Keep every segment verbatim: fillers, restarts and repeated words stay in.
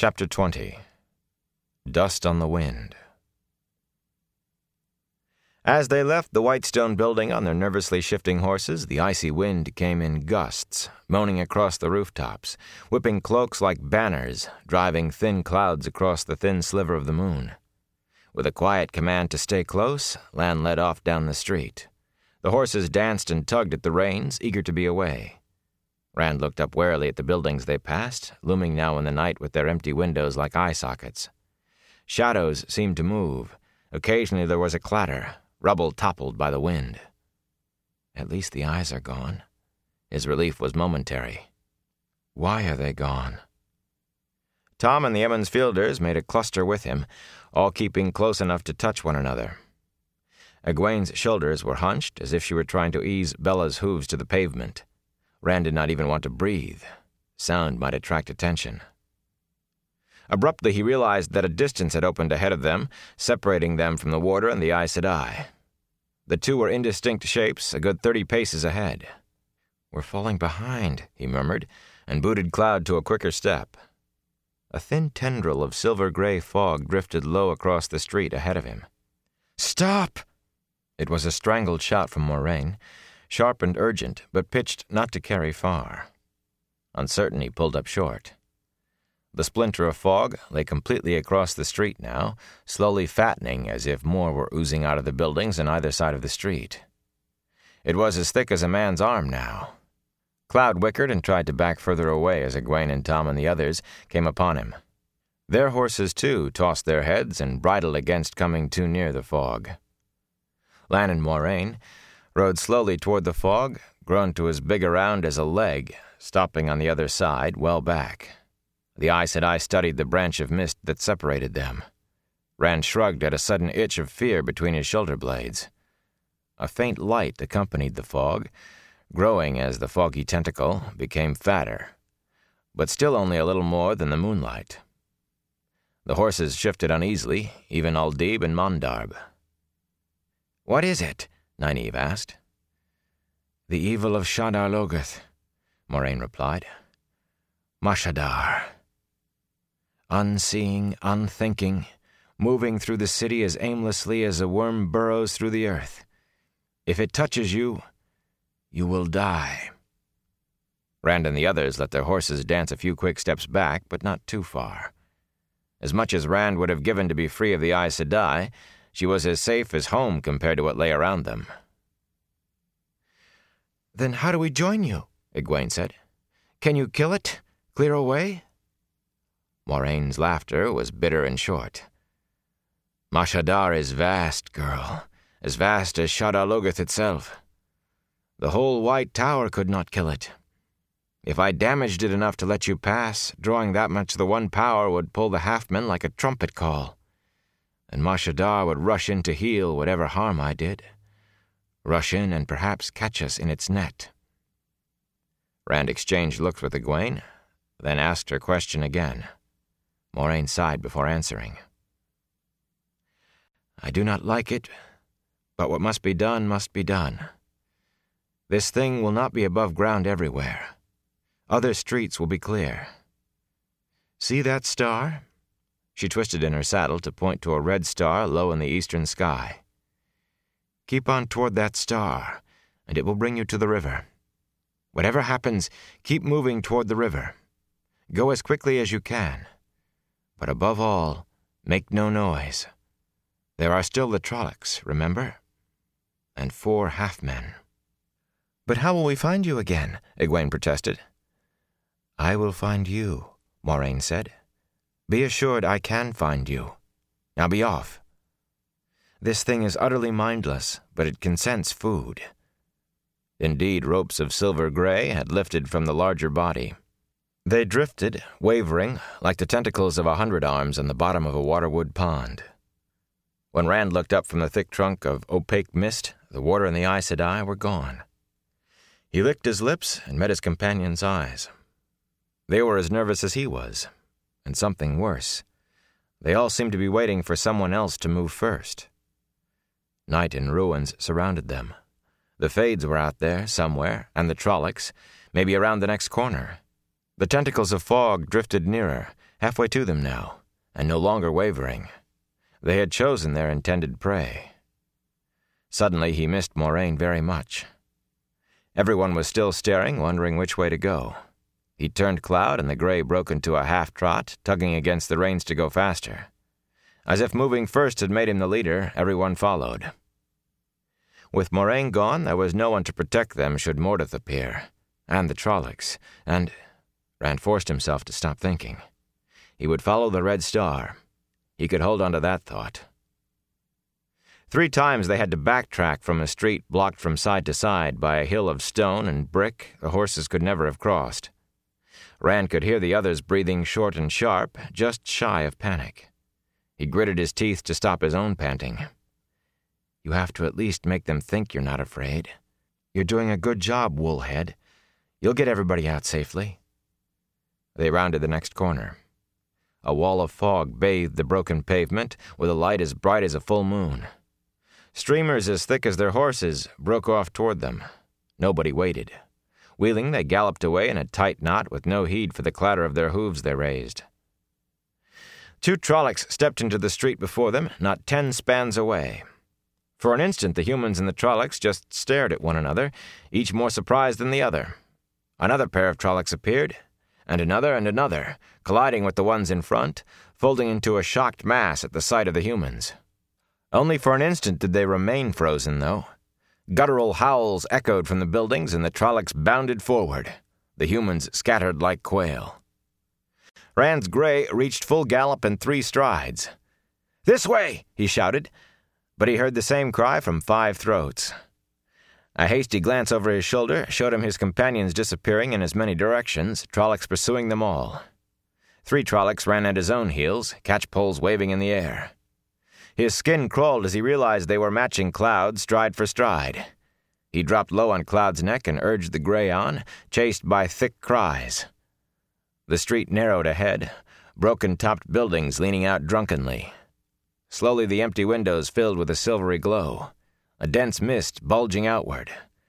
Chapter twenty. Dust on the Wind. As they left the white stone building on their nervously shifting horses, the icy wind came in gusts, moaning across the rooftops, whipping cloaks like banners, driving thin clouds across the thin sliver of the moon. With a quiet command to stay close, Lan led off down the street. The horses danced and tugged at the reins, eager to be away. Rand looked up warily at the buildings they passed, looming now in the night with their empty windows like eye sockets. Shadows seemed to move. Occasionally there was a clatter, rubble toppled by the wind. At least the eyes are gone. His relief was momentary. Why are they gone? Tom and the Emmons Fielders made a cluster with him, all keeping close enough to touch one another. Egwene's shoulders were hunched, as if she were trying to ease Bella's hooves to the pavement. Rand did not even want to breathe. Sound might attract attention. Abruptly he realized that a distance had opened ahead of them, separating them from the warder and the Aes Sedai. The two were indistinct shapes, a good thirty paces ahead. "We're falling behind," he murmured, and booted Cloud to a quicker step. A thin tendril of silver-gray fog drifted low across the street ahead of him. "Stop!" It was a strangled shout from Moraine, sharp and urgent, but pitched not to carry far. Uncertain, he pulled up short. The splinter of fog lay completely across the street now, slowly fattening as if more were oozing out of the buildings on either side of the street. It was as thick as a man's arm now. Cloud whickered and tried to back further away as Egwene and Tom and the others came upon him. Their horses, too, tossed their heads and bridled against coming too near the fog. Lan and Moraine rode slowly toward the fog, grown to as big around as a leg, stopping on the other side, well back. The Aes Sedai studied the branch of mist that separated them. Rand shrugged at a sudden itch of fear between his shoulder blades. A faint light accompanied the fog, growing as the foggy tentacle became fatter, but still only a little more than the moonlight. The horses shifted uneasily, even Aldib and Mondarb. "What is it?" Nynaeve asked. "The evil of Shadar Logoth," Moraine replied. "Mashadar. Unseeing, unthinking, moving through the city as aimlessly as a worm burrows through the earth. If it touches you, you will die." Rand and the others let their horses dance a few quick steps back, but not too far. As much as Rand would have given to be free of the Aes Sedai, she was as safe as home compared to what lay around them. "Then how do we join you?" Egwene said. "Can you kill it? Clear away?" Moraine's laughter was bitter and short. "Mashadar is vast, girl, as vast as Shadar Logoth itself. The whole White Tower could not kill it. If I damaged it enough to let you pass, drawing that much the one power would pull the halfmen like a trumpet call. And Mashadar would rush in to heal whatever harm I did. Rush in and perhaps catch us in its net." Rand exchanged looks with Egwene, then asked her question again. Moraine sighed before answering. "I do not like it, but what must be done must be done. This thing will not be above ground everywhere. Other streets will be clear. See that star?" She twisted in her saddle to point to a red star low in the eastern sky. "Keep on toward that star, and it will bring you to the river. Whatever happens, keep moving toward the river. Go as quickly as you can. But above all, make no noise. There are still the Trollocs, remember? And four half-men." "But how will we find you again?" Egwene protested. "I will find you," Moraine said. "Be assured I can find you. Now be off. This thing is utterly mindless, but it can sense food." Indeed, ropes of silver gray had lifted from the larger body. They drifted, wavering, like the tentacles of a hundred arms on the bottom of a waterwood pond. When Rand looked up from the thick trunk of opaque mist, the warder and the Aes Sedai were gone. He licked his lips and met his companion's eyes. They were as nervous as he was, and something worse. They all seemed to be waiting for someone else to move first. Night and ruins surrounded them. The Fades were out there somewhere, and the Trollocs, maybe around the next corner. The tentacles of fog drifted nearer, halfway to them now, and no longer wavering. They had chosen their intended prey. Suddenly he missed Moraine very much. Everyone was still staring, wondering which way to go. He turned Cloud, and the gray broke into a half-trot, tugging against the reins to go faster. As if moving first had made him the leader, everyone followed. With Moraine gone, there was no one to protect them should Mordaunt appear, and the Trollocs, and... Rand forced himself to stop thinking. He would follow the Red Star. He could hold on to that thought. Three times they had to backtrack from a street blocked from side to side by a hill of stone and brick the horses could never have crossed. Rand could hear the others breathing short and sharp, just shy of panic. He gritted his teeth to stop his own panting. You have to at least make them think you're not afraid. You're doing a good job, Woolhead. You'll get everybody out safely. They rounded the next corner. A wall of fog bathed the broken pavement with a light as bright as a full moon. Streamers as thick as their horses broke off toward them. Nobody waited. Wheeling, they galloped away in a tight knot with no heed for the clatter of their hooves they raised. Two Trollocs stepped into the street before them, not ten spans away. For an instant, the humans and the Trollocs just stared at one another, each more surprised than the other. Another pair of Trollocs appeared, and another and another, colliding with the ones in front, folding into a shocked mass at the sight of the humans. Only for an instant did they remain frozen, though. Guttural howls echoed from the buildings, and the Trollocs bounded forward. The humans scattered like quail. Rand's gray reached full gallop in three strides. "This way!" he shouted, but he heard the same cry from five throats. A hasty glance over his shoulder showed him his companions disappearing in as many directions, Trollocs pursuing them all. Three Trollocs ran at his own heels, catch-poles waving in the air. His skin crawled as he realized they were matching Cloud stride for stride. He dropped low on Cloud's neck and urged the gray on, chased by thick cries. The street narrowed ahead, broken-topped buildings leaning out drunkenly. Slowly the empty windows filled with a silvery glow, a dense mist bulging outward.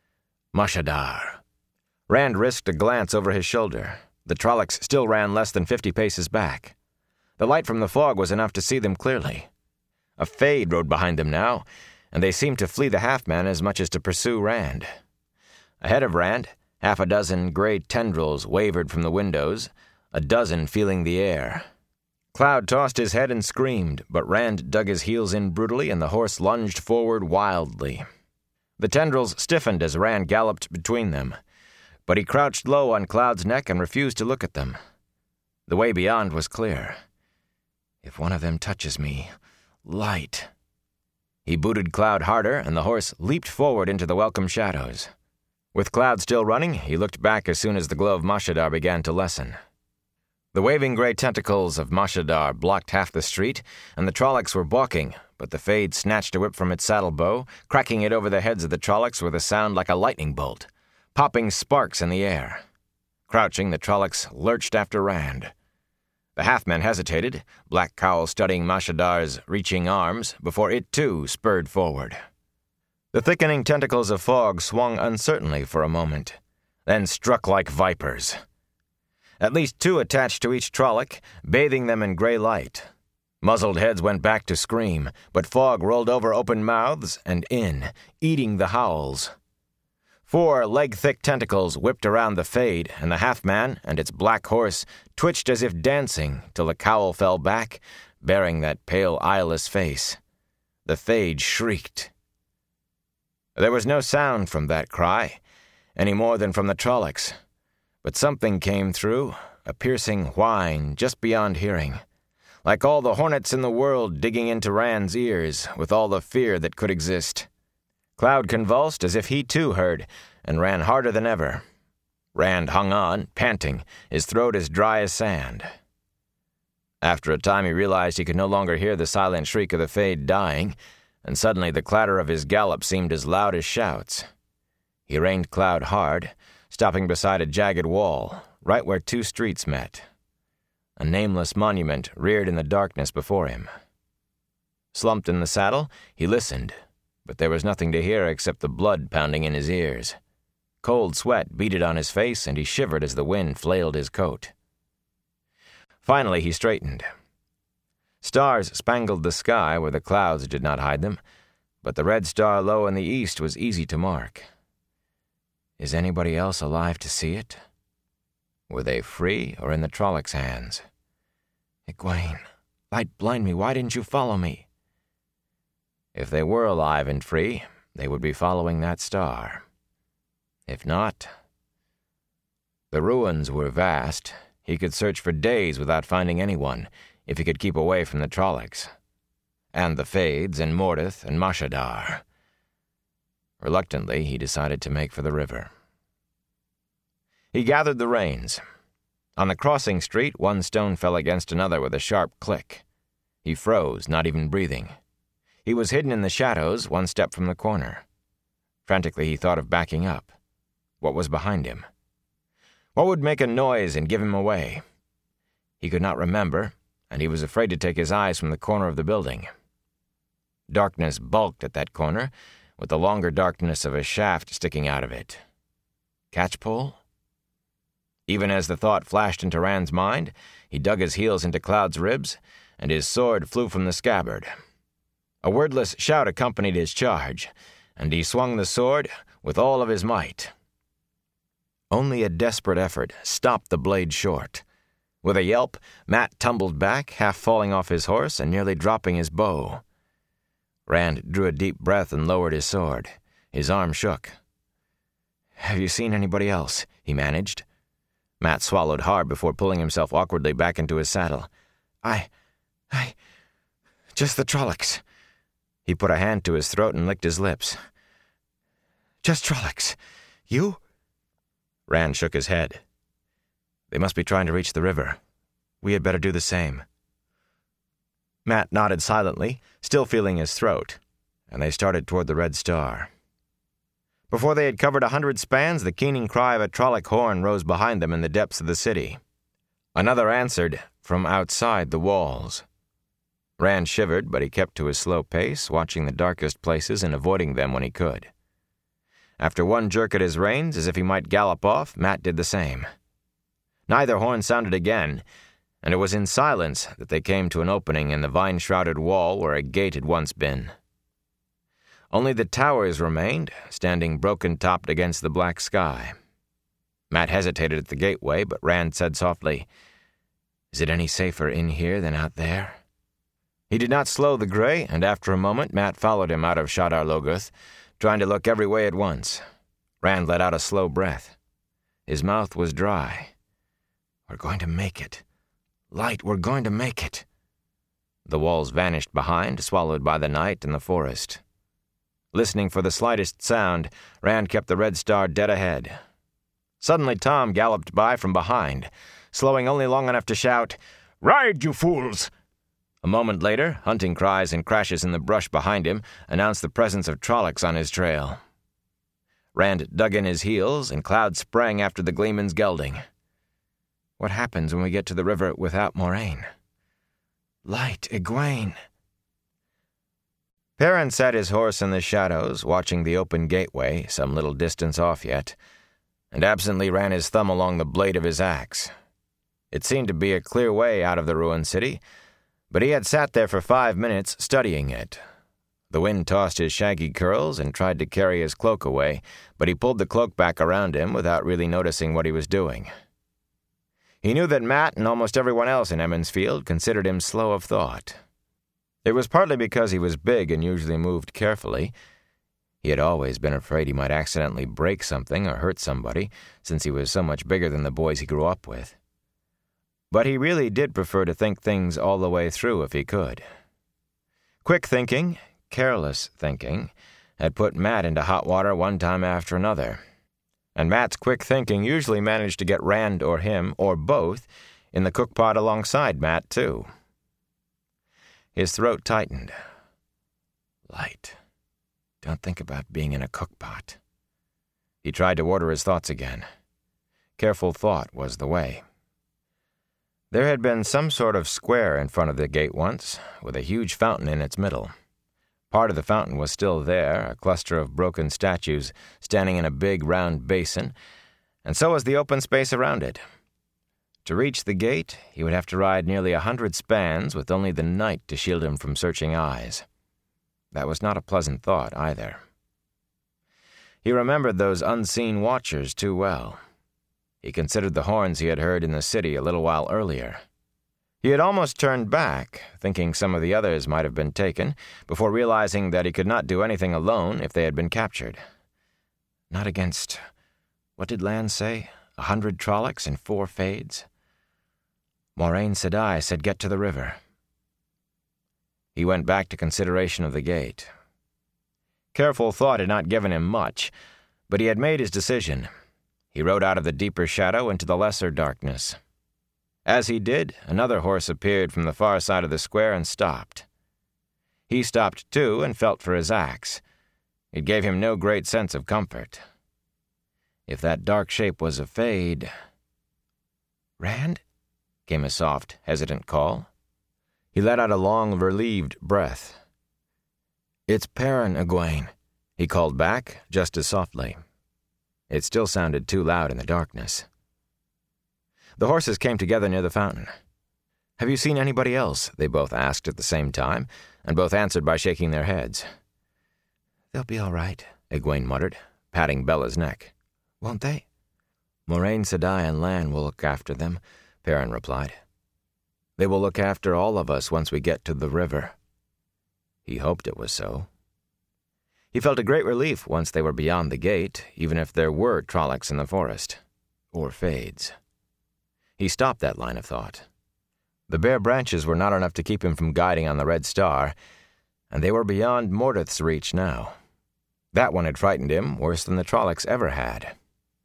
Mashadar. Rand risked a glance over his shoulder. The Trollocs still ran less than fifty paces back. The light from the fog was enough to see them clearly. A fade rode behind them now, and they seemed to flee the half-man as much as to pursue Rand. Ahead of Rand, half a dozen gray tendrils wavered from the windows, a dozen feeling the air. Cloud tossed his head and screamed, but Rand dug his heels in brutally, and the horse lunged forward wildly. The tendrils stiffened as Rand galloped between them, but he crouched low on Cloud's neck and refused to look at them. The way beyond was clear. If one of them touches me, light. He booted Cloud harder, and the horse leaped forward into the welcome shadows. With Cloud still running, he looked back as soon as the glow of Mashadar began to lessen. The waving gray tentacles of Mashadar blocked half the street, and the Trollocs were balking, but the Fade snatched a whip from its saddle bow, cracking it over the heads of the Trollocs with a sound like a lightning bolt, popping sparks in the air. Crouching, the Trollocs lurched after Rand. The half-man hesitated, black cowl studying Mashadar's reaching arms, before it too spurred forward. The thickening tentacles of fog swung uncertainly for a moment, then struck like vipers. At least two attached to each Trolloc, bathing them in gray light. Muzzled heads went back to scream, but fog rolled over open mouths and in, eating the howls. Four leg-thick tentacles whipped around the Fade, and the half-man and its black horse twitched as if dancing till the cowl fell back, bearing that pale, eyeless face. The Fade shrieked. There was no sound from that cry, any more than from the Trollocs, but something came through, a piercing whine just beyond hearing, like all the hornets in the world digging into Rand's ears with all the fear that could exist. Cloud convulsed as if he too heard, and ran harder than ever. Rand hung on, panting, his throat as dry as sand. After a time he realized he could no longer hear the silent shriek of the Fade dying, and suddenly the clatter of his gallop seemed as loud as shouts. He reined Cloud hard, stopping beside a jagged wall, right where two streets met. A nameless monument reared in the darkness before him. Slumped in the saddle, he listened, but there was nothing to hear except the blood pounding in his ears. Cold sweat beaded on his face, and he shivered as the wind flailed his coat. Finally, he straightened. Stars spangled the sky where the clouds did not hide them, but the red star low in the east was easy to mark. Is anybody else alive to see it? Were they free or in the Trollocs' hands? Egwene, light blind me, why didn't you follow me? If they were alive and free, they would be following that star. If not... The ruins were vast. He could search for days without finding anyone, if he could keep away from the Trollocs. And the Fades and Mordeth and Mashadar. Reluctantly, he decided to make for the river. He gathered the reins. On the crossing street, one stone fell against another with a sharp click. He froze, not even breathing. He was hidden in the shadows, one step from the corner. Frantically, he thought of backing up. What was behind him? What would make a noise and give him away? He could not remember, and he was afraid to take his eyes from the corner of the building. Darkness bulked at that corner, with the longer darkness of a shaft sticking out of it. Catchpole? Even as the thought flashed into Rand's mind, he dug his heels into Cloud's ribs, and his sword flew from the scabbard. A wordless shout accompanied his charge, and he swung the sword with all of his might. Only a desperate effort stopped the blade short. With a yelp, Mat tumbled back, half falling off his horse and nearly dropping his bow. Rand drew a deep breath and lowered his sword. His arm shook. "Have you seen anybody else?" he managed. Mat swallowed hard before pulling himself awkwardly back into his saddle. I... I... Just the Trollocs." He put a hand to his throat and licked his lips. "Just Trollocs. You?" Rand shook his head. "They must be trying to reach the river. We had better do the same." Mat nodded silently, still feeling his throat, and they started toward the red star. Before they had covered a hundred spans, the keening cry of a Trolloc horn rose behind them in the depths of the city. Another answered from outside the walls. Rand shivered, but he kept to his slow pace, watching the darkest places and avoiding them when he could. After one jerk at his reins, as if he might gallop off, Mat did the same. Neither horn sounded again, and it was in silence that they came to an opening in the vine-shrouded wall where a gate had once been. Only the towers remained, standing broken-topped against the black sky. Mat hesitated at the gateway, but Rand said softly, "Is it any safer in here than out there?" He did not slow the gray, and after a moment Mat followed him out of Shadar Logoth, trying to look every way at once. Rand let out a slow breath. His mouth was dry. "We're going to make it. Light, we're going to make it." The walls vanished behind, swallowed by the night and the forest. Listening for the slightest sound, Rand kept the red star dead ahead. Suddenly Tom galloped by from behind, slowing only long enough to shout, "Ride, you fools!" A moment later, hunting cries and crashes in the brush behind him announced the presence of Trollocs on his trail. Rand dug in his heels, and Cloud sprang after the Gleeman's gelding. What happens when we get to the river without Moraine? Light, Egwene! Perrin sat his horse in the shadows, watching the open gateway, some little distance off yet, and absently ran his thumb along the blade of his axe. It seemed to be a clear way out of the ruined city, but he had sat there for five minutes studying it. The wind tossed his shaggy curls and tried to carry his cloak away, but he pulled the cloak back around him without really noticing what he was doing. He knew that Mat and almost everyone else in Emond's Field considered him slow of thought. It was partly because he was big and usually moved carefully. He had always been afraid he might accidentally break something or hurt somebody, since he was so much bigger than the boys he grew up with. But he really did prefer to think things all the way through if he could. Quick thinking, careless thinking, had put Mat into hot water one time after another. And Mat's quick thinking usually managed to get Rand or him, or both, in the cookpot alongside Mat, too. His throat tightened. Light. Don't think about being in a cookpot. He tried to order his thoughts again. Careful thought was the way. There had been some sort of square in front of the gate once, with a huge fountain in its middle. Part of the fountain was still there, a cluster of broken statues standing in a big round basin, and so was the open space around it. To reach the gate, he would have to ride nearly a hundred spans with only the night to shield him from searching eyes. That was not a pleasant thought, either. He remembered those unseen watchers too well. He considered the horns he had heard in the city a little while earlier. He had almost turned back, thinking some of the others might have been taken, before realizing that he could not do anything alone if they had been captured. Not against, what did Lan say, a hundred Trollocs and four Fades? Moraine Sedai said get to the river. He went back to consideration of the gate. Careful thought had not given him much, but he had made his decision. He rode out of the deeper shadow into the lesser darkness. As he did, another horse appeared from the far side of the square and stopped. He stopped too and felt for his axe. It gave him no great sense of comfort. If that dark shape was a Fade... "Rand?" came a soft, hesitant call. He let out a long, relieved breath. "It's Perrin, Egwene," he called back, just as softly. It still sounded too loud in the darkness. The horses came together near the fountain. "Have you seen anybody else?" they both asked at the same time, and both answered by shaking their heads. "They'll be all right," Egwene muttered, patting Bella's neck. "Won't they?" "Moraine Sedai and Lan will look after them," Perrin replied. "They will look after all of us once we get to the river." He hoped it was so. He felt a great relief once they were beyond the gate, even if there were Trollocs in the forest. Or Fades. He stopped that line of thought. The bare branches were not enough to keep him from guiding on the Red Star, and they were beyond Mordeth's reach now. That one had frightened him worse than the Trollocs ever had.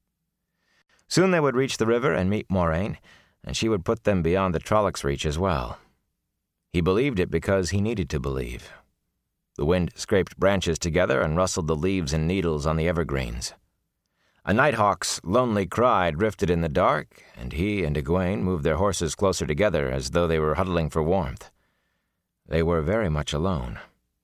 Soon they would reach the river and meet Moraine, and she would put them beyond the Trollocs' reach as well. He believed it because he needed to believe. The wind scraped branches together and rustled the leaves and needles on the evergreens. A nighthawk's lonely cry drifted in the dark, and he and Egwene moved their horses closer together as though they were huddling for warmth. They were very much alone.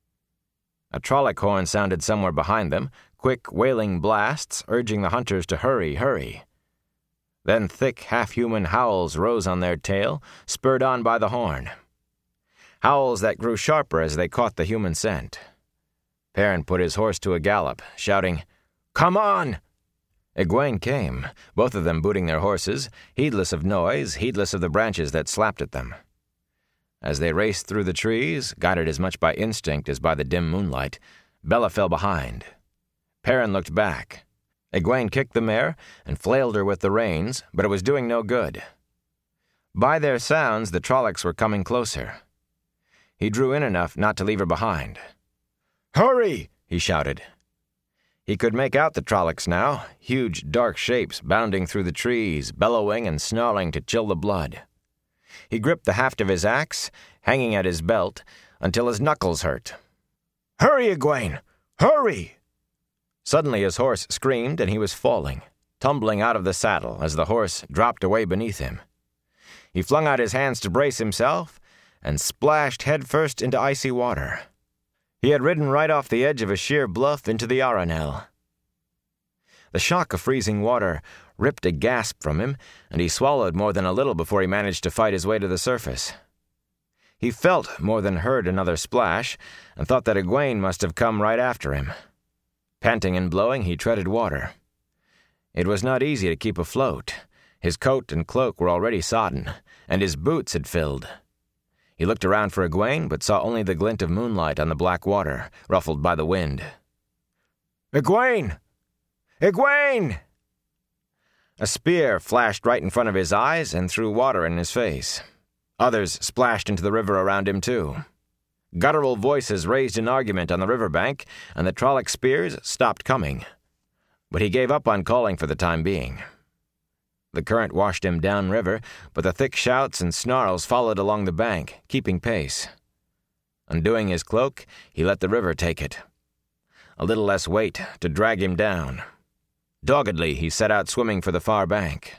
A Trolloc horn sounded somewhere behind them, quick, wailing blasts urging the hunters to hurry, hurry. Then thick, half-human howls rose on their tail, spurred on by the horn. Howls that grew sharper as they caught the human scent. Perrin put his horse to a gallop, shouting, "Come on!" Egwene came, both of them booting their horses, heedless of noise, heedless of the branches that slapped at them. As they raced through the trees, guided as much by instinct as by the dim moonlight, Bella fell behind. Perrin looked back. Egwene kicked the mare and flailed her with the reins, but it was doing no good. By their sounds, the Trollocs were coming closer. He drew in enough not to leave her behind. "Hurry!" he shouted. He could make out the Trollocs now, huge dark shapes bounding through the trees, bellowing and snarling to chill the blood. He gripped the haft of his axe, hanging at his belt, until his knuckles hurt. "Hurry, Egwene! Hurry!" Suddenly his horse screamed and he was falling, tumbling out of the saddle as the horse dropped away beneath him. He flung out his hands to brace himself and splashed headfirst into icy water. He had ridden right off the edge of a sheer bluff into the Aranel. The shock of freezing water ripped a gasp from him, and he swallowed more than a little before he managed to fight his way to the surface. He felt more than heard another splash, and thought that Egwene must have come right after him. Panting and blowing, he treaded water. It was not easy to keep afloat. His coat and cloak were already sodden, and his boots had filled. He looked around for Egwene, but saw only the glint of moonlight on the black water, ruffled by the wind. "Egwene! Egwene!" A spear flashed right in front of his eyes and threw water in his face. Others splashed into the river around him, too. Guttural voices raised an argument on the riverbank, and the Trolloc spears stopped coming. But he gave up on calling for the time being. The current washed him downriver, but the thick shouts and snarls followed along the bank, keeping pace. Undoing his cloak, he let the river take it. A little less weight to drag him down. Doggedly, he set out swimming for the far bank.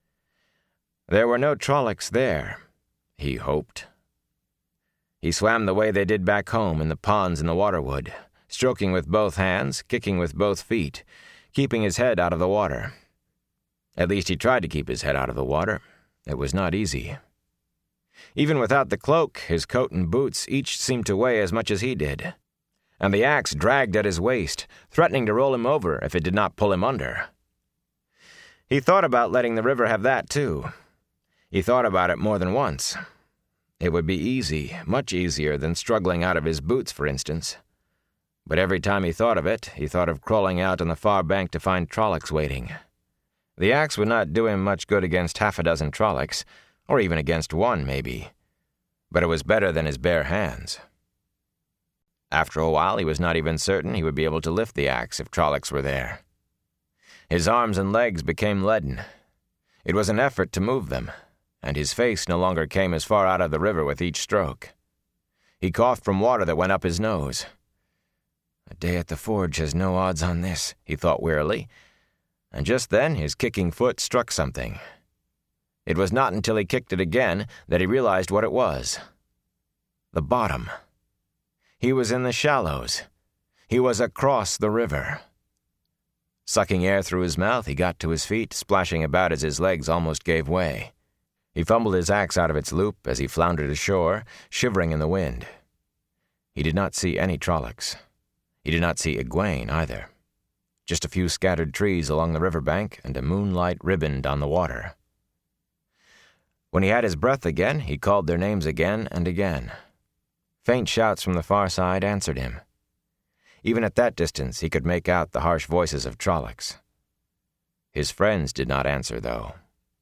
There were no Trollocs there, he hoped. He swam the way they did back home in the ponds in the waterwood, stroking with both hands, kicking with both feet, keeping his head out of the water. At least he tried to keep his head out of the water. It was not easy. Even without the cloak, his coat and boots each seemed to weigh as much as he did, and the axe dragged at his waist, threatening to roll him over if it did not pull him under. He thought about letting the river have that, too. He thought about it more than once. It would be easy, much easier than struggling out of his boots, for instance. But every time he thought of it, he thought of crawling out on the far bank to find Trollocs waiting. The axe would not do him much good against half a dozen Trollocs, or even against one, maybe. But it was better than his bare hands. After a while, he was not even certain he would be able to lift the axe if Trollocs were there. His arms and legs became leaden. It was an effort to move them, and his face no longer came as far out of the river with each stroke. He coughed from water that went up his nose. A day at the forge has no odds on this, he thought wearily, and just then his kicking foot struck something. It was not until he kicked it again that he realized what it was. The bottom. He was in the shallows. He was across the river. Sucking air through his mouth, he got to his feet, splashing about as his legs almost gave way. He fumbled his axe out of its loop as he floundered ashore, shivering in the wind. He did not see any Trollocs. He did not see Egwene either. Just a few scattered trees along the riverbank and a moonlight ribboned on the water. When he had his breath again, he called their names again and again. Faint shouts from the far side answered him. Even at that distance, he could make out the harsh voices of Trollocs. His friends did not answer, though.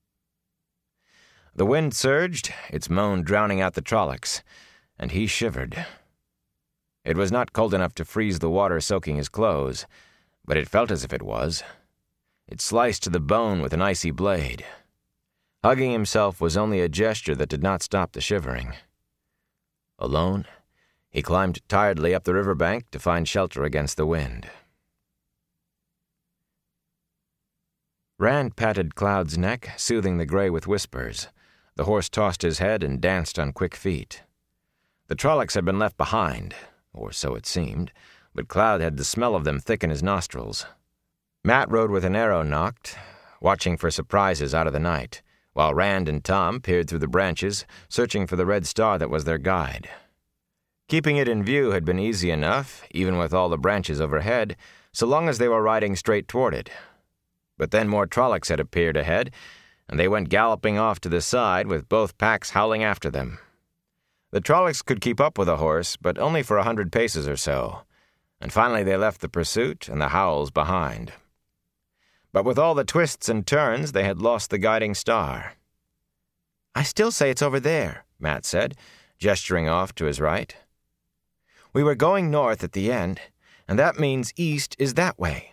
The wind surged, its moan drowning out the Trollocs, and he shivered. It was not cold enough to freeze the water soaking his clothes, but it felt as if it was. It sliced to the bone with an icy blade. Hugging himself was only a gesture that did not stop the shivering. Alone, he climbed tiredly up the riverbank to find shelter against the wind. Rand patted Cloud's neck, soothing the gray with whispers. The horse tossed his head and danced on quick feet. The Trollocs had been left behind, or so it seemed, but Cloud had the smell of them thick in his nostrils. Mat rode with an arrow nocked, watching for surprises out of the night, while Rand and Tom peered through the branches, searching for the red star that was their guide. Keeping it in view had been easy enough, even with all the branches overhead, so long as they were riding straight toward it. But then more Trollocs had appeared ahead, and they went galloping off to the side with both packs howling after them. The Trollocs could keep up with a horse, but only for a hundred paces or so, and finally they left the pursuit and the howls behind. But with all the twists and turns, they had lost the guiding star. "I still say it's over there," Mat said, gesturing off to his right. "We were going north at the end, and that means east is that way."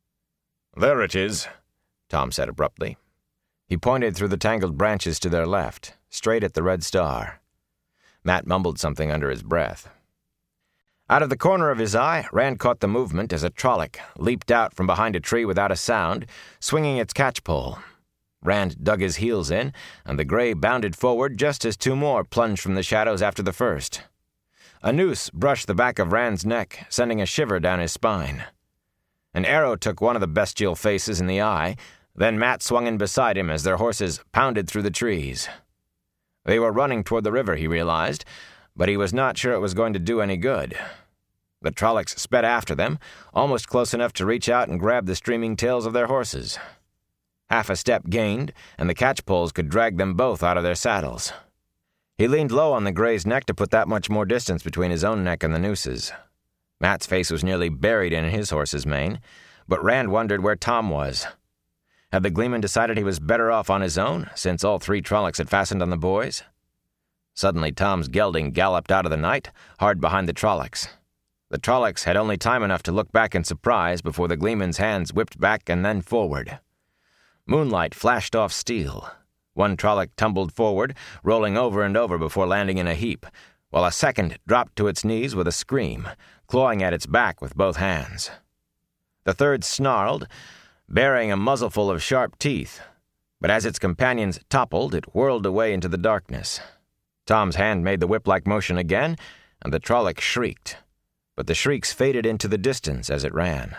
"There it is," Tom said abruptly. He pointed through the tangled branches to their left, straight at the red star. Mat mumbled something under his breath. Out of the corner of his eye, Rand caught the movement as a Trolloc leaped out from behind a tree without a sound, swinging its catchpole. Rand dug his heels in, and the gray bounded forward just as two more plunged from the shadows after the first. A noose brushed the back of Rand's neck, sending a shiver down his spine. An arrow took one of the bestial faces in the eye, then Mat swung in beside him as their horses pounded through the trees. They were running toward the river, he realized, but he was not sure it was going to do any good. The Trollocs sped after them, almost close enough to reach out and grab the streaming tails of their horses. Half a step gained, and the catchpoles could drag them both out of their saddles. He leaned low on the gray's neck to put that much more distance between his own neck and the nooses. Mat's face was nearly buried in his horse's mane, but Rand wondered where Tom was. Had the Gleeman decided he was better off on his own, since all three Trollocs had fastened on the boys? Suddenly Tom's gelding galloped out of the night, hard behind the Trollocs. The Trollocs had only time enough to look back in surprise before the Gleeman's hands whipped back and then forward. Moonlight flashed off steel. One Trolloc tumbled forward, rolling over and over before landing in a heap, while a second dropped to its knees with a scream, clawing at its back with both hands. The third snarled, bearing a muzzleful of sharp teeth, but as its companions toppled, it whirled away into the darkness. Tom's hand made the whip-like motion again, and the Trolloc shrieked, but the shrieks faded into the distance as it ran.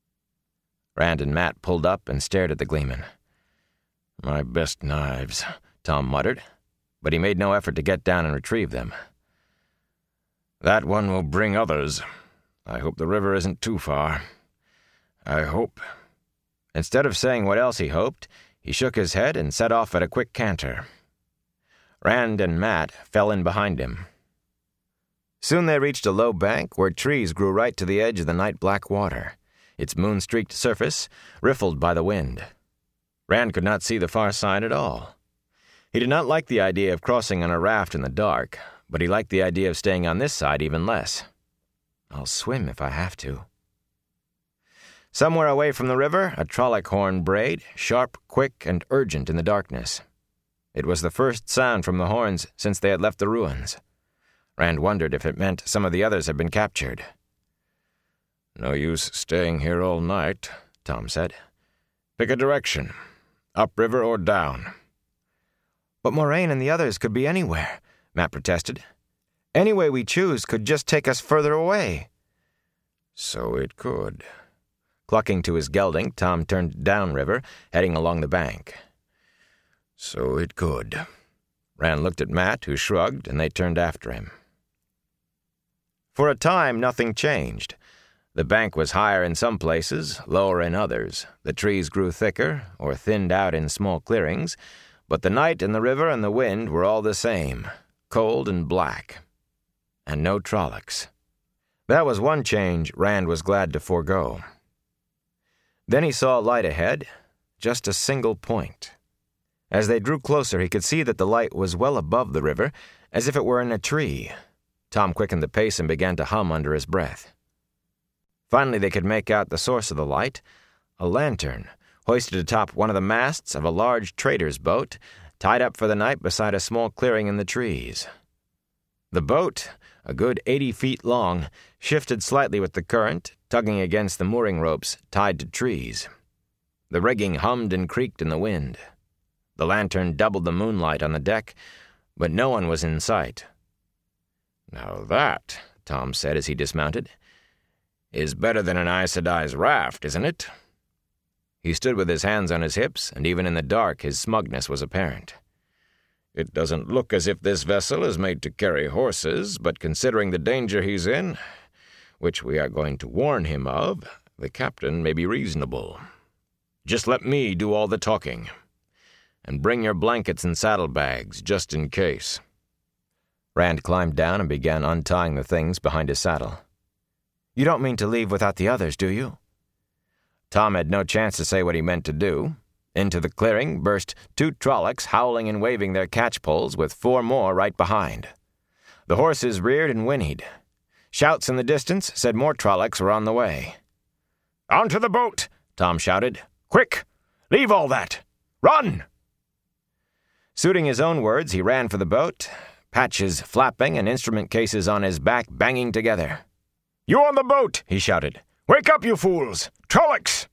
Rand and Mat pulled up and stared at the Gleeman. "My best knives," Tom muttered, but he made no effort to get down and retrieve them. "That one will bring others. I hope the river isn't too far. I hope..." Instead of saying what else he hoped, he shook his head and set off at a quick canter. Rand and Matt fell in behind him. Soon they reached a low bank where trees grew right to the edge of the night-black water, its moon-streaked surface riffled by the wind. Rand could not see the far side at all. He did not like the idea of crossing on a raft in the dark, but he liked the idea of staying on this side even less. "I'll swim if I have to." Somewhere away from the river, a Trolloc horn brayed, sharp, quick, and urgent in the darkness. It was the first sound from the horns since they had left the ruins. Rand wondered if it meant some of the others had been captured. "No use staying here all night," Tom said. "Pick a direction, upriver or down." "But Moraine and the others could be anywhere," Matt protested. "Any way we choose could just take us further away." "So it could." Clucking to his gelding, Tom turned downriver, heading along the bank. "So it could." Rand looked at Matt, who shrugged, and they turned after him. For a time, nothing changed. The bank was higher in some places, lower in others. The trees grew thicker, or thinned out in small clearings, but the night and the river and the wind were all the same, cold and black. And no Trollocs. That was one change Rand was glad to forego. Then he saw a light ahead, just a single point. As they drew closer, he could see that the light was well above the river, as if it were in a tree. Tom quickened the pace and began to hum under his breath. Finally, they could make out the source of the light, a lantern, hoisted atop one of the masts of a large trader's boat, tied up for the night beside a small clearing in the trees. The boat, a good eighty feet long, shifted slightly with the current, tugging against the mooring ropes tied to trees. The rigging hummed and creaked in the wind. The lantern doubled the moonlight on the deck, but no one was in sight. "Now that," Tom said as he dismounted, "is better than an Aes Sedai's raft, isn't it?" He stood with his hands on his hips, and even in the dark his smugness was apparent. "It doesn't look as if this vessel is made to carry horses, but considering the danger he's in, which we are going to warn him of, the captain may be reasonable. Just let me do all the talking. And bring your blankets and saddlebags, just in case." Rand climbed down and began untying the things behind his saddle. "You don't mean to leave without the others, do you?" Tom had no chance to say what he meant to do. Into the clearing burst two Trollocs howling and waving their catch-poles with four more right behind. The horses reared and whinnied. Shouts in the distance said more Trollocs were on the way. "Onto the boat!" Tom shouted. "Quick! Leave all that! Run!" Suiting his own words, he ran for the boat, patches flapping and instrument cases on his back banging together. "You on the boat!" he shouted. "Wake up, you fools! Trollocs!"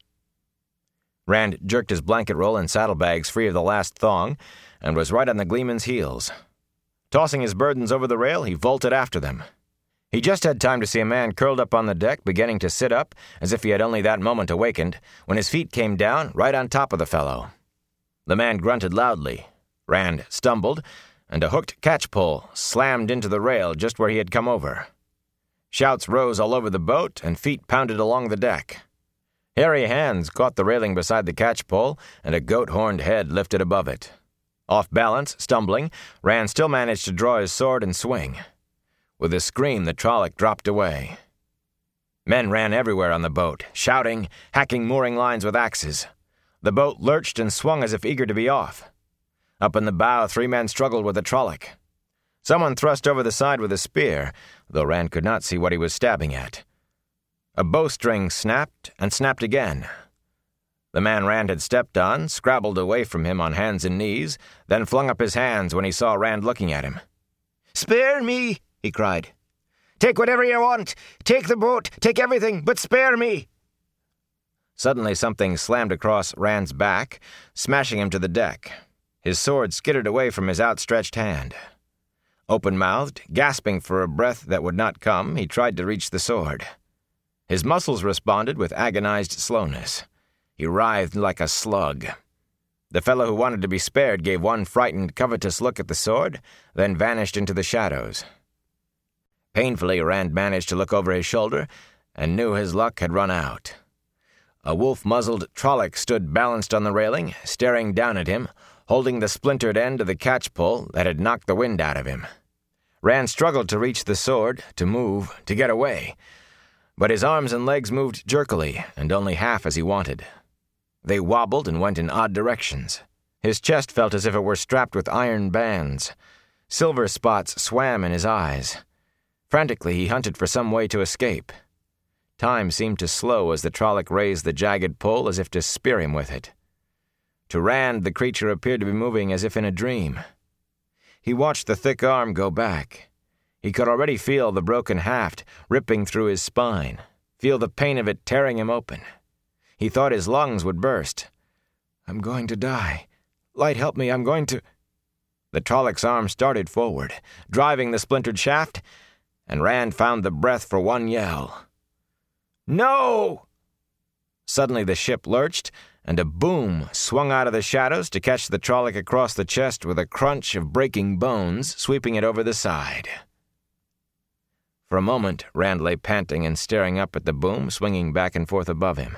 Rand jerked his blanket roll and saddlebags free of the last thong and was right on the Gleeman's heels. Tossing his burdens over the rail, he vaulted after them. He just had time to see a man curled up on the deck beginning to sit up as if he had only that moment awakened when his feet came down right on top of the fellow. The man grunted loudly. Rand stumbled, and a hooked catch-pole slammed into the rail just where he had come over. Shouts rose all over the boat, and feet pounded along the deck. Hairy hands caught the railing beside the catch-pole, and a goat-horned head lifted above it. Off balance, stumbling, Rand still managed to draw his sword and swing. With a scream, the Trolloc dropped away. Men ran everywhere on the boat, shouting, hacking mooring lines with axes. The boat lurched and swung as if eager to be off. Up in the bow, three men struggled with a Trolloc. Someone thrust over the side with a spear, though Rand could not see what he was stabbing at. A bowstring snapped and snapped again. The man Rand had stepped on scrabbled away from him on hands and knees, then flung up his hands when he saw Rand looking at him. "Spare me!" he cried. "Take whatever you want! Take the boat! Take everything, but spare me!" Suddenly something slammed across Rand's back, smashing him to the deck. His sword skittered away from his outstretched hand. Open-mouthed, gasping for a breath that would not come, he tried to reach the sword. His muscles responded with agonized slowness. He writhed like a slug. The fellow who wanted to be spared gave one frightened, covetous look at the sword, then vanished into the shadows. Painfully, Rand managed to look over his shoulder and knew his luck had run out. A wolf-muzzled Trolloc stood balanced on the railing, staring down at him, holding the splintered end of the catch-pole that had knocked the wind out of him. Rand struggled to reach the sword, to move, to get away, but his arms and legs moved jerkily, and only half as he wanted. They wobbled and went in odd directions. His chest felt as if it were strapped with iron bands. Silver spots swam in his eyes. Frantically, he hunted for some way to escape. Time seemed to slow as the Trolloc raised the jagged pole as if to spear him with it. To Rand, the creature appeared to be moving as if in a dream. He watched the thick arm go back. He could already feel the broken haft ripping through his spine, feel the pain of it tearing him open. He thought his lungs would burst. "I'm going to die. Light, help me, I'm going to—" The Trolloc's arm started forward, driving the splintered shaft, and Rand found the breath for one yell. "No!" Suddenly the ship lurched, and a boom swung out of the shadows to catch the Trolloc across the chest with a crunch of breaking bones, sweeping it over the side. For a moment, Rand lay panting and staring up at the boom swinging back and forth above him.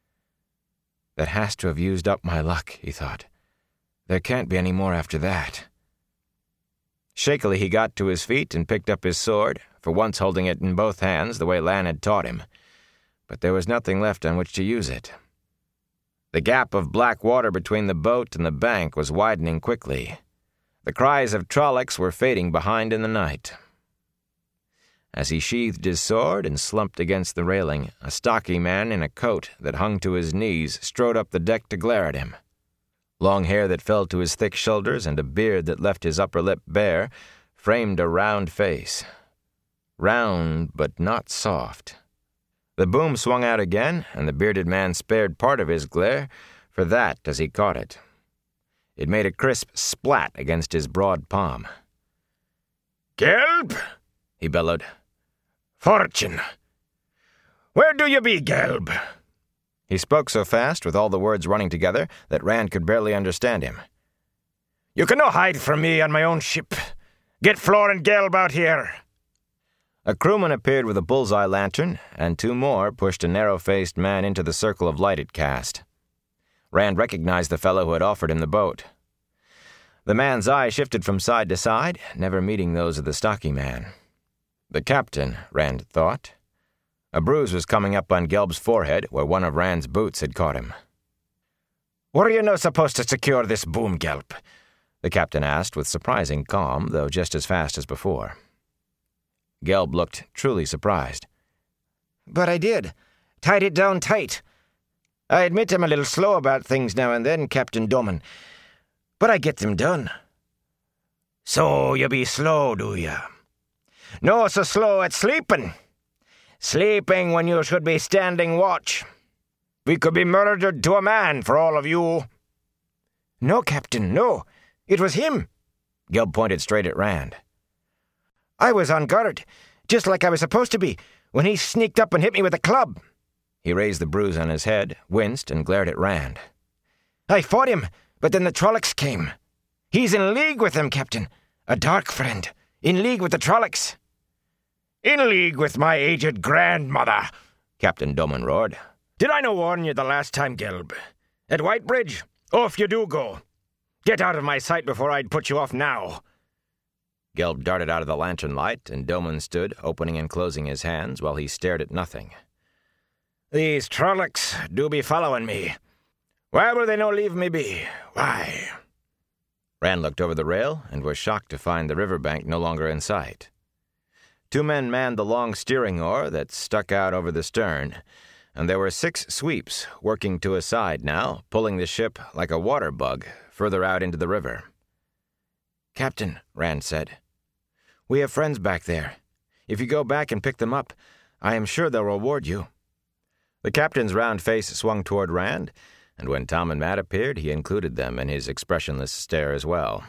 That has to have used up my luck, he thought. There can't be any more after that. Shakily he got to his feet and picked up his sword, for once holding it in both hands the way Lan had taught him. But there was nothing left on which to use it. The gap of black water between the boat and the bank was widening quickly. The cries of Trollocs were fading behind in the night. As he sheathed his sword and slumped against the railing, a stocky man in a coat that hung to his knees strode up the deck to glare at him. Long hair that fell to his thick shoulders and a beard that left his upper lip bare framed a round face. Round, but not soft. The boom swung out again, and the bearded man spared part of his glare for that as he caught it. It made a crisp splat against his broad palm. "Gelb!" he bellowed. "Fortune! Where do you be, Gelb?" He spoke so fast, with all the words running together, that Rand could barely understand him. "You can no hide from me on my own ship. Get Flor and Gelb out here." A crewman appeared with a bullseye lantern, and two more pushed a narrow-faced man into the circle of light it cast. Rand recognized the fellow who had offered him the boat. The man's eye shifted from side to side, never meeting those of the stocky man. The captain, Rand thought. A bruise was coming up on Gelb's forehead where one of Rand's boots had caught him. "Were you no supposed to secure this boom, Gelb?" the captain asked with surprising calm, though just as fast as before. Gelb looked truly surprised. "But I did. Tied it down tight. I admit I'm a little slow about things now and then, Captain Doman, but I get them done." "So you be slow, do you? No so slow at sleeping. Sleeping when you should be standing watch. We could be murdered to a man for all of you." "No, Captain, no. It was him." Gelb pointed straight at Rand. "I was on guard, just like I was supposed to be, when he sneaked up and hit me with a club." He raised the bruise on his head, winced, and glared at Rand. "I fought him, but then the Trollocs came. He's in league with them, Captain. A dark friend. In league with the Trollocs." "In league with my aged grandmother," Captain Doman roared. "Did I no warn you the last time, Gelb? At Whitebridge, off you do go. Get out of my sight before I'd put you off now." Gelb darted out of the lantern light, and Doman stood, opening and closing his hands, while he stared at nothing. "These Trollocs do be following me. Why will they no leave me be? Why?" Rand looked over the rail, and was shocked to find the riverbank no longer in sight. Two men manned the long steering oar that stuck out over the stern, and there were six sweeps working to a side now, pulling the ship like a water bug further out into the river. "Captain," Rand said, "we have friends back there. If you go back and pick them up, I am sure they'll reward you." The captain's round face swung toward Rand, and when Tom and Matt appeared, he included them in his expressionless stare as well.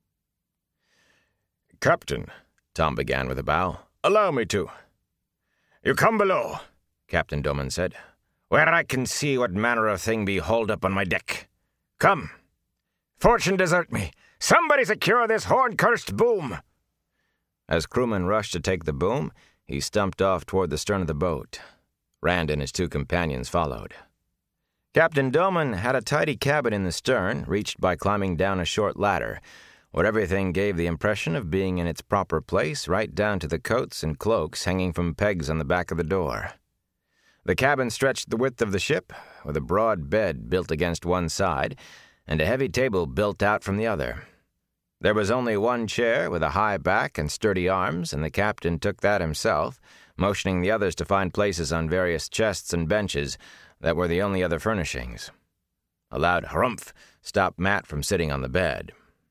"Captain," Tom began with a bow, "allow me to." "You come below," Captain Doman said, "where I can see what manner of thing be hauled up on my deck. Come, Fortune desert me. Somebody secure this horn-cursed boom. As crewmen rushed to take the boom, he stumped off toward the stern of the boat. Rand and his two companions followed. Captain Doman had a tidy cabin in the stern, reached by climbing down a short ladder, where everything gave the impression of being in its proper place, right down to the coats and cloaks hanging from pegs on the back of the door. The cabin stretched the width of the ship, with a broad bed built against one side, and a heavy table built out from the other. There was only one chair with a high back and sturdy arms, and the captain took that himself, motioning the others to find places on various chests and benches that were the only other furnishings. A loud harumph stopped Matt from sitting on the bed.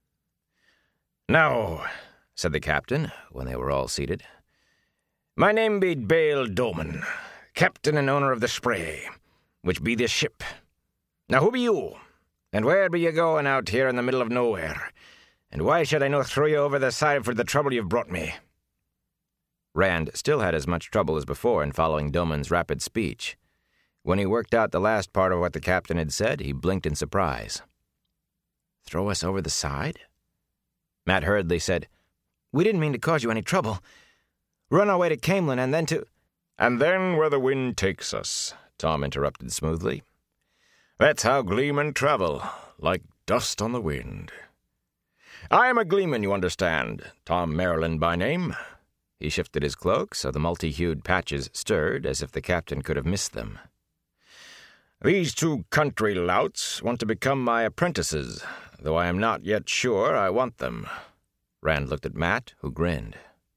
"Now," said the captain, when they were all seated, "my name be Bale Doman, captain and owner of the Spray, which be this ship. Now who be you, and where be you going out here in the middle of nowhere, and why should I no throw you over the side for the trouble you've brought me?" Rand still had as much trouble as before in following Doman's rapid speech. When he worked out the last part of what the captain had said, he blinked in surprise. "Throw us over the side?" Matt hurriedly said, "We didn't mean to cause you any trouble. We're on our way to Camelin and then to—" "And then where the wind takes us," Tom interrupted smoothly. "That's how gleemen travel, like dust on the wind. I am a gleeman, you understand, Tom Maryland by name." He shifted his cloak so the multi-hued patches stirred as if the captain could have missed them. "These two country louts want to become my apprentices, though I am not yet sure I want them." Rand looked at Matt, who grinned.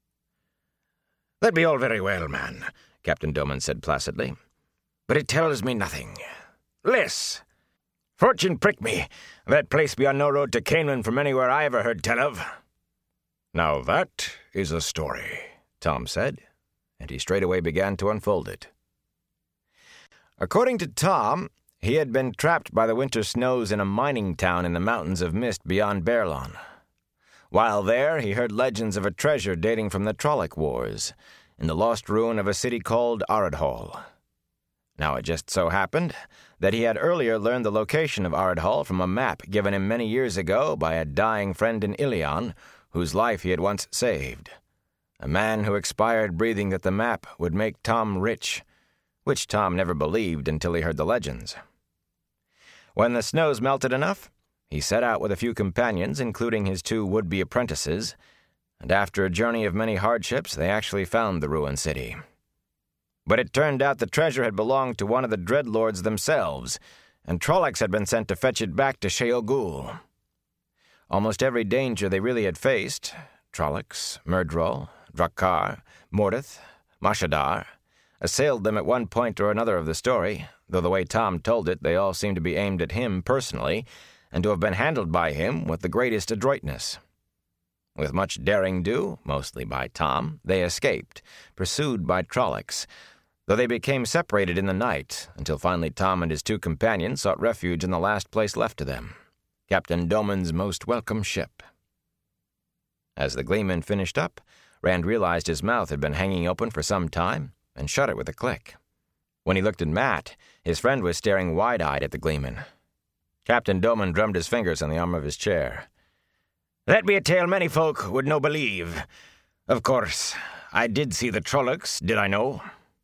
"That be all very well, man," Captain Doman said placidly, "but it tells me nothing. Less. Fortune prick me, that place be on no road to Canaan from anywhere I ever heard tell of." "Now that is a story," Tom said, and he straightway began to unfold it. According to Tom, he had been trapped by the winter snows in a mining town in the mountains of mist beyond Baerlon. While there, he heard legends of a treasure dating from the Trolloc Wars, in the lost ruin of a city called Aradhal. Now it just so happened that he had earlier learned the location of Aradhal from a map given him many years ago by a dying friend in Ilion, whose life he had once saved. A man who expired breathing that the map would make Tom rich, which Tom never believed until he heard the legends. When the snows melted enough, he set out with a few companions, including his two would-be apprentices, and after a journey of many hardships, they actually found the ruined city. But it turned out the treasure had belonged to one of the Dreadlords themselves, and Trollocs had been sent to fetch it back to Sheol. Almost every danger they really had faced, Trollocs, Myrddraal, Drakkar, Mordeth, Mashadar, assailed them at one point or another of the story, though the way Tom told it, they all seemed to be aimed at him personally, and to have been handled by him with the greatest adroitness. With much daring-do, mostly by Tom, they escaped, pursued by Trollocs, though they became separated in the night, until finally Tom and his two companions sought refuge in the last place left to them, Captain Doman's most welcome ship. As the gleeman finished up, Rand realized his mouth had been hanging open for some time, and shut it with a click. When he looked at Matt, his friend was staring wide-eyed at the gleeman. Captain Doman drummed his fingers on the arm of his chair. "That be a tale many folk would no believe. Of course, I did see the Trollocs, did I no?"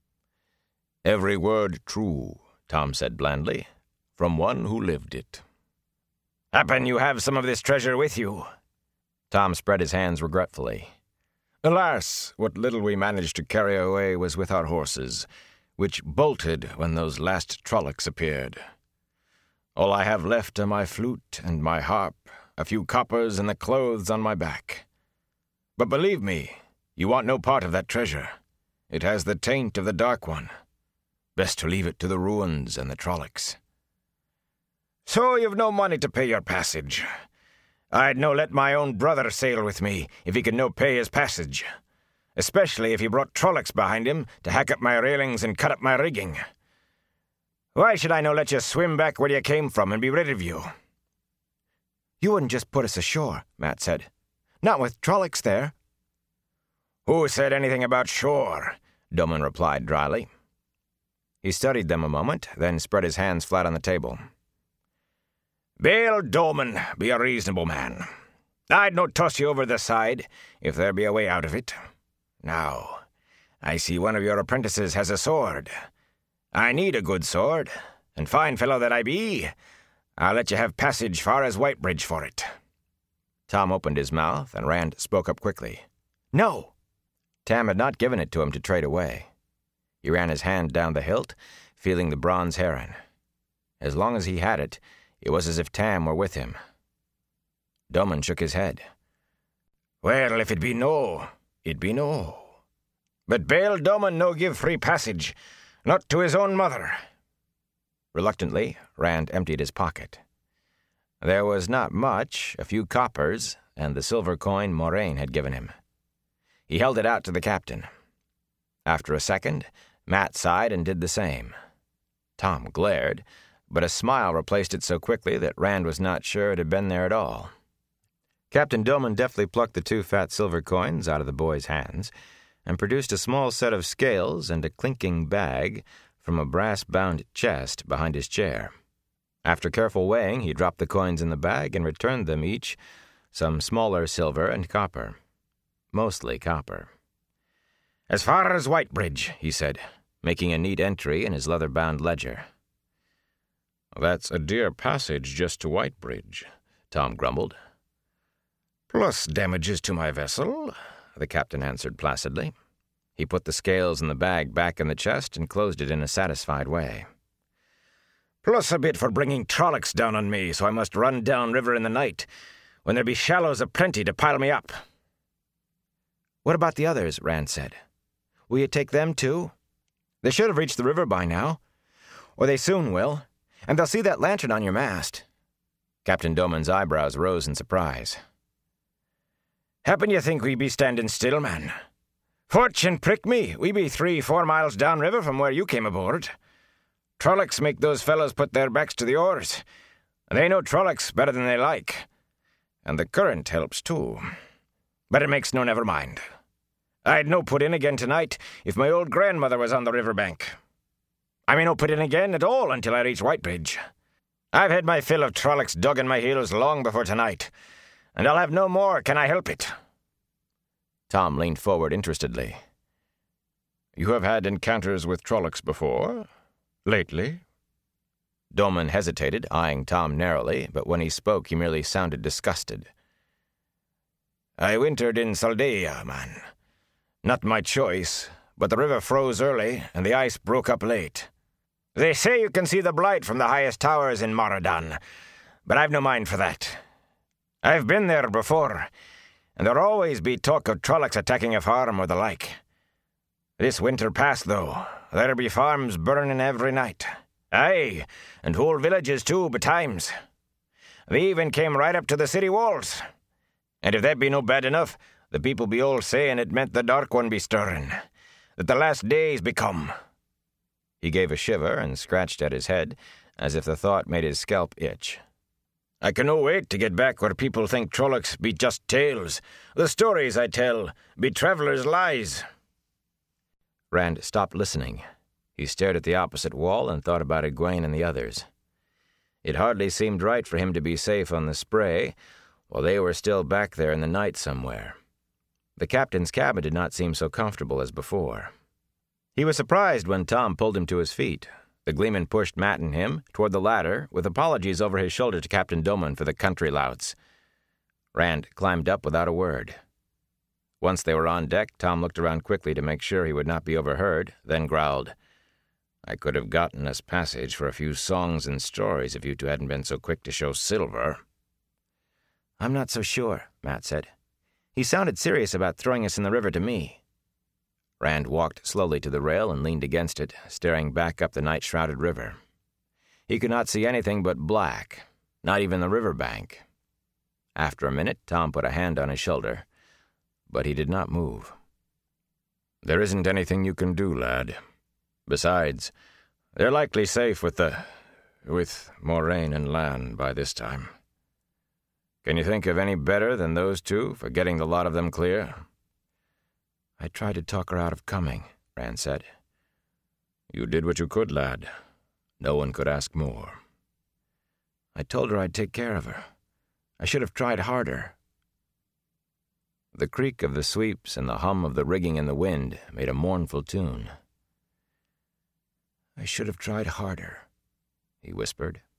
"Every word true," Tom said blandly, "from one who lived it." "Happen you have some of this treasure with you?" Tom spread his hands regretfully. "Alas, what little we managed to carry away was with our horses, which bolted when those last Trollocs appeared. All I have left are my flute and my harp, a few coppers, and the clothes on my back. But believe me, you want no part of that treasure. It has the taint of the Dark One. Best to leave it to the ruins and the Trollocs." "So you've no money to pay your passage. I'd no let my own brother sail with me if he could no pay his passage, especially if he brought Trollocs behind him to hack up my railings and cut up my rigging. Why should I no let you swim back where you came from and be rid of you?" "You wouldn't just put us ashore," Matt said. "Not with Trollocs there." "Who said anything about shore?" Doman replied dryly. He studied them a moment, then spread his hands flat on the table. Bale Doman be a reasonable man. I'd no toss you over the side, if there be a way out of it. Now, I see one of your apprentices has a sword. I need a good sword, and fine fellow that I be, I'll let you have passage far as Whitebridge for it." Tom opened his mouth, and Rand spoke up quickly. "No!" Tam had not given it to him to trade away. He ran his hand down the hilt, feeling the bronze heron. As long as he had it, it was as if Tam were with him. Doman shook his head. "Well, if it be no, it be no. But Bale Doman no give free passage, not to his own mother." Reluctantly, Rand emptied his pocket. There was not much, a few coppers, and the silver coin Moraine had given him. He held it out to the captain. After a second, Matt sighed and did the same. Tom glared, but a smile replaced it so quickly that Rand was not sure it had been there at all. Captain Doman deftly plucked the two fat silver coins out of the boy's hands and produced a small set of scales and a clinking bag from a brass-bound chest behind his chair. After careful weighing, he dropped the coins in the bag and returned them each, some smaller silver and copper. Mostly copper. "As far as Whitebridge," he said, making a neat entry in his leather-bound ledger. "That's a dear passage just to Whitebridge," Tom grumbled. "Plus damages to my vessel," the captain answered placidly. He put the scales and the bag back in the chest and closed it in a satisfied way. "Plus a bit for bringing Trollocs down on me, so I must run down river in the night, when there be shallows aplenty to pile me up." "What about the others?" Rand said. "Will you take them too? They should have reached the river by now. Or they soon will, and they'll see that lantern on your mast." Captain Doman's eyebrows rose in surprise. "Happen you think we be standing still, man? Fortune prick me, we be three, four miles downriver from where you came aboard. Trollocs make those fellows put their backs to the oars, and they know Trollocs better than they like. And the current helps too. But it makes no never mind. I'd no put in again tonight if my old grandmother was on the river bank. I may no put in again at all until I reach Whitebridge. I've had my fill of Trollocs dug in my heels long before tonight, and I'll have no more, can I help it?" Tom leaned forward interestedly. "You have had encounters with Trollocs before? Lately?" Doman hesitated, eyeing Tom narrowly, but when he spoke he merely sounded disgusted. "I wintered in Saldaea, man. Not my choice, but the river froze early, and the ice broke up late. They say you can see the Blight from the highest towers in Moradon, but I've no mind for that. I've been there before, and there'll always be talk of Trollocs attacking a farm or the like. This winter past, though, there'll be farms burning every night. Aye, and whole villages too, betimes. They even came right up to the city walls. And if that be no bad enough, the people be all saying it meant the Dark One be stirring, that the last days be come." He gave a shiver and scratched at his head, as if the thought made his scalp itch. "I can no wait to get back where people think Trollocs be just tales. The stories I tell be travellers' lies." Rand stopped listening. He stared at the opposite wall and thought about Egwene and the others. It hardly seemed right for him to be safe on the spray, while they were still back there in the night somewhere. The captain's cabin did not seem so comfortable as before. He was surprised when Tom pulled him to his feet. The gleeman pushed Matt and him toward the ladder, with apologies over his shoulder to Captain Doman for the country louts. Rand climbed up without a word. Once they were on deck, Tom looked around quickly to make sure he would not be overheard, then growled, "I could have gotten us passage for a few songs and stories if you two hadn't been so quick to show silver." "I'm not so sure," Matt said. "He sounded serious about throwing us in the river to me." Rand walked slowly to the rail and leaned against it, staring back up the night-shrouded river. He could not see anything but black, not even the river bank. After a minute, Tom put a hand on his shoulder, but he did not move. "There isn't anything you can do, lad. Besides, they're likely safe with the... with Moraine and Lan by this time. Can you think of any better than those two for getting the lot of them clear?" "I tried to talk her out of coming," Rand said. "You did what you could, lad. No one could ask more." I told her I'd take care of her. I should have tried harder." The creak of the sweeps and the hum of the rigging in the wind made a mournful tune. "I should have tried harder," he whispered.